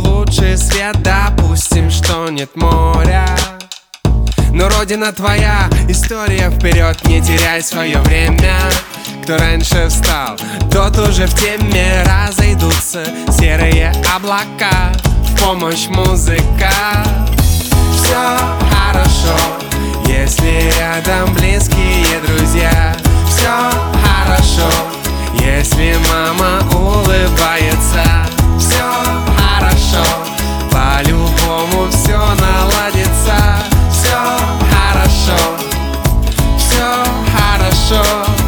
лучший свет. Допустим, что нет моря, но родина твоя, история вперед. Не теряй свое время. Кто раньше встал, тот уже в теме. Разойдутся серые облака, в помощь музыка. Все хорошо, если рядом близкие друзья. Все хорошо, если мама улыбается. Все хорошо, по-любому все наладится. Все хорошо, все хорошо.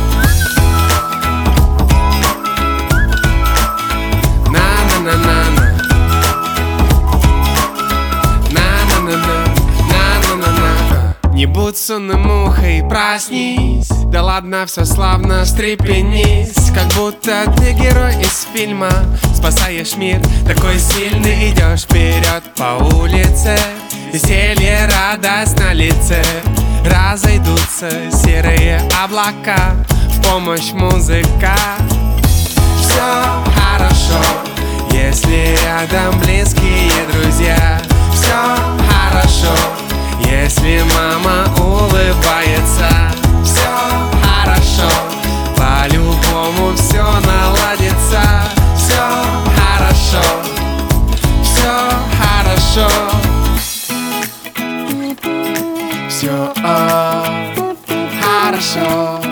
Не будь сонной мухой, проснись. Да ладно, все славно, встрепенись. Как будто ты герой из фильма, спасаешь мир, такой сильный. Идешь вперед по улице, веселье, радость на лице. Разойдутся серые облака, в помощь музыка. Все хорошо, если рядом близкие друзья. Все хорошо, если мама улыбается. Все хорошо, по-любому все наладится. Все хорошо, все хорошо. Все хорошо.